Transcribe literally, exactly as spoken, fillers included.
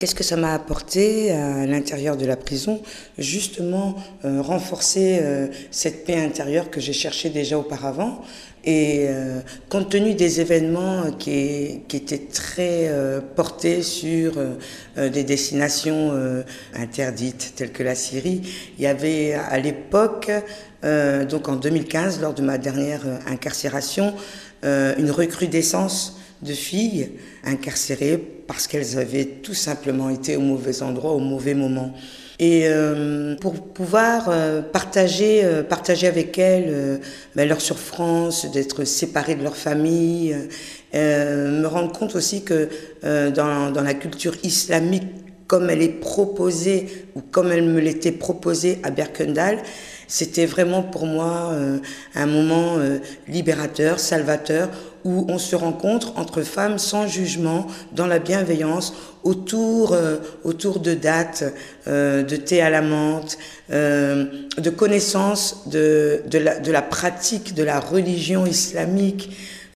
Qu'est-ce que ça m'a apporté à l'intérieur de la prison? Justement, euh, renforcer euh, cette paix intérieure que j'ai cherchée déjà auparavant. Et euh, compte tenu des événements qui, qui étaient très euh, portés sur euh, des destinations euh, interdites telles que la Syrie, il y avait à l'époque, euh, donc en deux mille quinze, lors de ma dernière euh, incarcération, euh, une recrudescence de filles incarcérées parce qu'elles avaient tout simplement été au mauvais endroit, au mauvais moment. Et euh, pour pouvoir euh, partager, euh, partager avec elles euh, ben, leur souffrance, d'être séparées de leur famille, euh, me rendre compte aussi que euh, dans, dans la culture islamique, comme elle est proposée ou comme elle me l'était proposée à Berkendal, c'était vraiment pour moi euh, un moment euh, libérateur, salvateur, où on se rencontre entre femmes sans jugement, dans la bienveillance, autour, euh, autour de dates, euh, de thé à la menthe, euh, de connaissances de, de, la, de la pratique de la religion islamique,